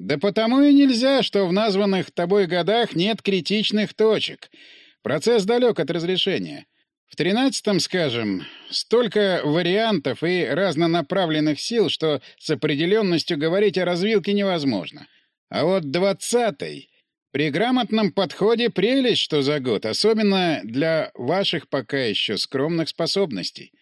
Да потому и нельзя, что в названных тобой годах нет критичных точек. Процесс далек от разрешения. В 13-м, скажем, столько вариантов и разнонаправленных сил, что с определенностью говорить о развилке невозможно. А вот 20-й при грамотном подходе прелесть, что за год, особенно для ваших пока еще скромных способностей.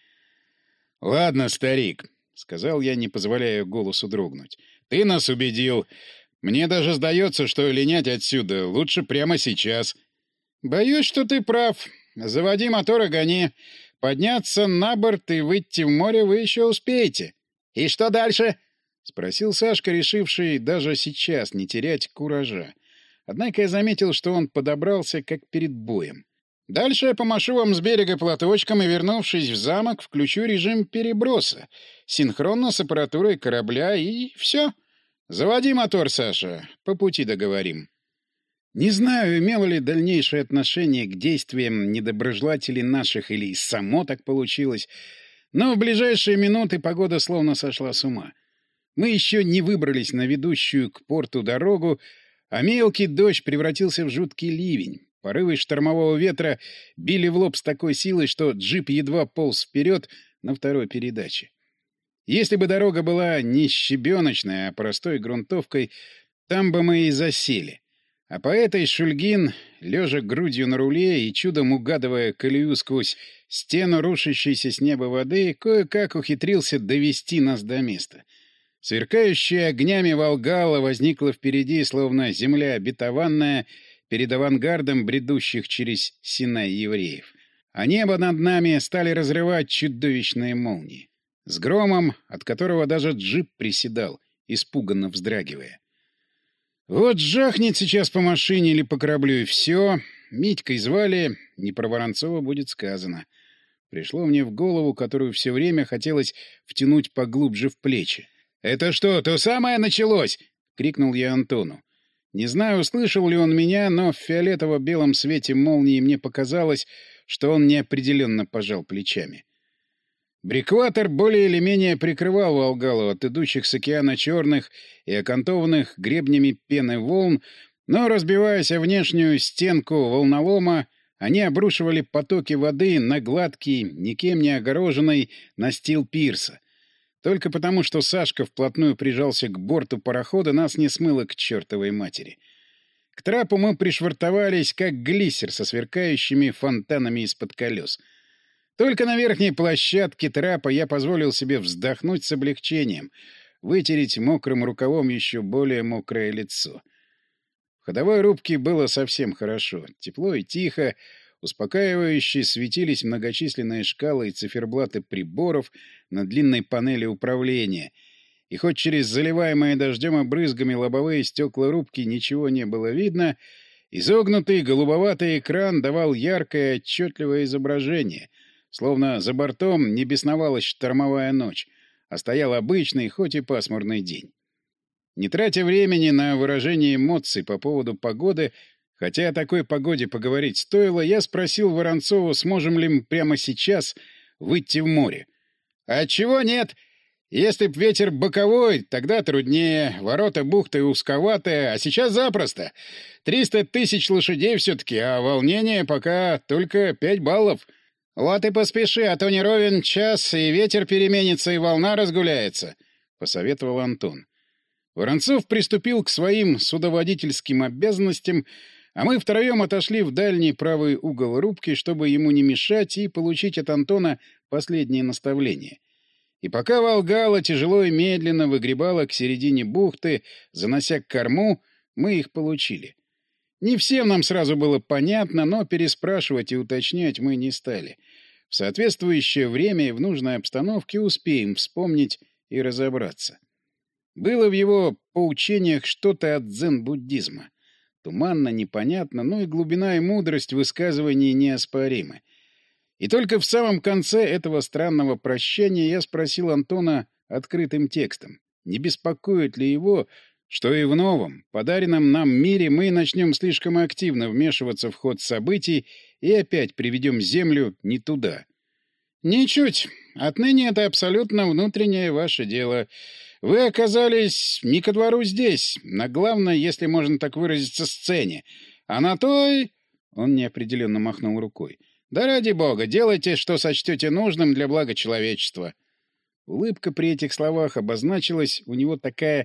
— Ладно, старик, — сказал я, не позволяя голосу дрогнуть. — Ты нас убедил. Мне даже сдается, что линять отсюда лучше прямо сейчас. — Боюсь, что ты прав. Заводи мотор и гони. Подняться на борт и выйти в море вы еще успеете. — И что дальше? — спросил Сашка, решивший даже сейчас не терять куража. Однако я заметил, что он подобрался как перед боем. Дальше я помашу вам с берега платочком и, вернувшись в замок, включу режим переброса, синхронно с аппаратурой корабля, и все. Заводи мотор, Саша, по пути договорим. Не знаю, имело ли дальнейшее отношение к действиям недоброжелателей наших или само так получилось, но в ближайшие минуты погода словно сошла с ума. Мы еще не выбрались на ведущую к порту дорогу, а мелкий дождь превратился в жуткий ливень. Порывы штормового ветра били в лоб с такой силой, что джип едва полз вперед на второй передаче. Если бы дорога была не щебеночной, а простой грунтовкой, там бы мы и засели. А по этой Шульгин, лежа грудью на руле и чудом угадывая колею сквозь стену рушащейся с неба воды, кое-как ухитрился довести нас до места. Сверкающая огнями Волгала возникла впереди, словно земля обетованная, перед авангардом бредущих через Синай евреев. А небо над нами стали разрывать чудовищные молнии. С громом, от которого даже джип приседал, испуганно вздрагивая. Вот жахнет сейчас по машине или по кораблю, и все. Митькой звали, не про Воронцова будет сказано. Пришло мне в голову, которую все время хотелось втянуть поглубже в плечи. «Это что, то самое началось?» — крикнул я Антону. Не знаю, услышал ли он меня, но в фиолетово-белом свете молнии мне показалось, что он неопределенно пожал плечами. Брикватор более или менее прикрывал Волгалу от идущих с океана черных и окантованных гребнями пены волн, но, разбиваясь о внешнюю стенку волнолома, они обрушивали потоки воды на гладкий, никем не огороженный настил пирса. Только потому, что Сашка вплотную прижался к борту парохода, нас не смыло к чертовой матери. К трапу мы пришвартовались, как глиссер со сверкающими фонтанами из-под колес. Только на верхней площадке трапа я позволил себе вздохнуть с облегчением, вытереть мокрым рукавом еще более мокрое лицо. В ходовой рубке было совсем хорошо, тепло и тихо. Успокаивающе светились многочисленные шкалы и циферблаты приборов на длинной панели управления. И хоть через заливаемые дождем и брызгами лобовые стекла рубки ничего не было видно, изогнутый голубоватый экран давал яркое отчетливое изображение, словно за бортом не бесновалась штормовая ночь, а стоял обычный, хоть и пасмурный день. Не тратя времени на выражение эмоций по поводу погоды, хотя о такой погоде поговорить стоило, я спросил Воронцова, сможем ли мы прямо сейчас выйти в море. «А чего нет? Если б ветер боковой, тогда труднее, ворота бухты узковатые, а сейчас запросто. 300 тысяч лошадей все-таки, а волнение пока только 5 баллов. Вот и поспеши, а то не ровен час, и ветер переменится, и волна разгуляется», — посоветовал Антон. Воронцов приступил к своим судоводительским обязанностям, а мы втроем отошли в дальний правый угол рубки, чтобы ему не мешать и получить от Антона последние наставления. И пока Волгала тяжело и медленно выгребала к середине бухты, занося к корму, мы их получили. Не всем нам сразу было понятно, но переспрашивать и уточнять мы не стали. В соответствующее время и в нужной обстановке успеем вспомнить и разобраться. Было в его поучениях что-то от дзен-буддизма. Туманно, непонятно, но и глубина и мудрость высказываний неоспоримы. И только в самом конце этого странного прощания я спросил Антона открытым текстом, не беспокоит ли его, что и в новом, подаренном нам мире мы начнем слишком активно вмешиваться в ход событий и опять приведем Землю не туда. «Ничуть. Отныне это абсолютно внутреннее ваше дело. Вы оказались не ко двору здесь, на главной, если можно так выразиться, сцене. А на той...» — он неопределенно махнул рукой. «Да ради бога, делайте, что сочтете нужным для блага человечества». Улыбка при этих словах обозначилась у него такая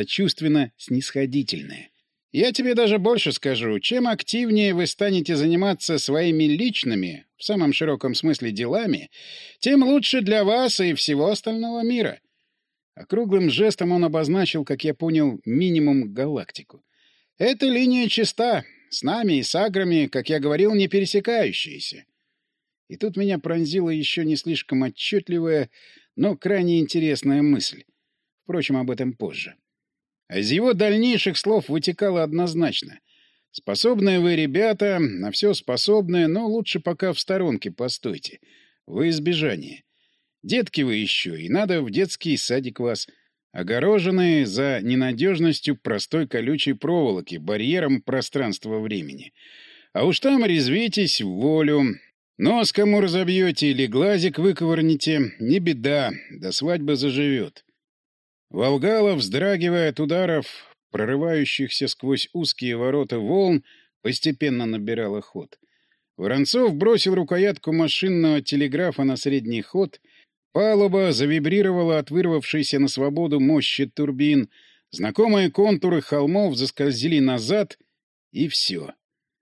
сочувственно-снисходительная. «Я тебе даже больше скажу. Чем активнее вы станете заниматься своими личными, в самом широком смысле делами, тем лучше для вас и всего остального мира». Округлым жестом он обозначил, как я понял, минимум галактику. «Эта линия чиста, с нами и с аграми, как я говорил, не пересекающиеся». И тут меня пронзила еще не слишком отчетливая, но крайне интересная мысль. Впрочем, об этом позже. А из его дальнейших слов вытекало однозначно. «Способные вы, ребята, на все способные, но лучше пока в сторонке постойте. Во избежание. Детки вы еще, и надо в детский садик вас. Огороженные за ненадежностью простой колючей проволоки, барьером пространства-времени. А уж там резвитесь в волю. Нос кому разобьете или глазик выковырните, не беда, до свадьбы заживет». Волгала, вздрагивая от ударов, прорывающихся сквозь узкие ворота волн, постепенно набирала ход. Воронцов бросил рукоятку машинного телеграфа на средний ход, палуба завибрировала от вырвавшейся на свободу мощи турбин, знакомые контуры холмов заскользили назад, и все.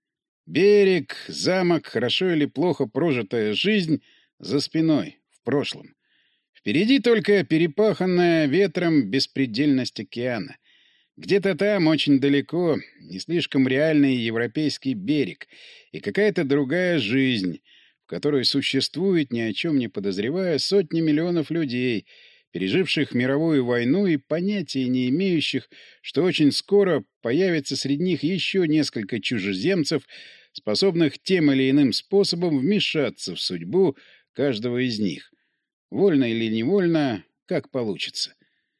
Берег, замок, хорошо или плохо прожитая жизнь за спиной, в прошлом. Впереди только перепаханная ветром беспредельность океана. Где-то там, очень далеко, не слишком реальный европейский берег и какая-то другая жизнь, в которой существует, ни о чем не подозревая, сотни миллионов людей, переживших мировую войну и понятия не имеющих, что очень скоро появится среди них еще несколько чужеземцев, способных тем или иным способом вмешаться в судьбу каждого из них. Вольно или невольно, как получится.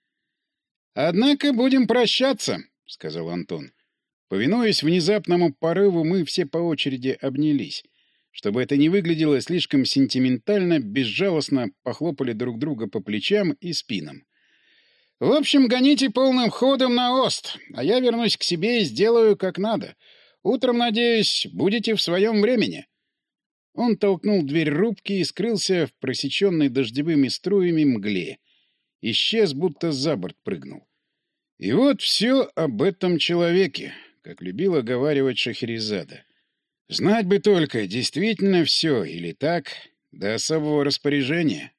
«Однако будем прощаться», — сказал Антон. Повинуясь внезапному порыву, мы все по очереди обнялись. Чтобы это не выглядело слишком сентиментально, безжалостно похлопали друг друга по плечам и спинам. «В общем, гоните полным ходом на Ост, а я вернусь к себе и сделаю как надо. Утром, надеюсь, будете в своем времени». Он толкнул дверь рубки и скрылся в просеченной дождевыми струями мгле. Исчез, будто за борт прыгнул. И вот все об этом человеке, как любила говаривать Шахерезада. Знать бы только, действительно все или так, до особого распоряжения.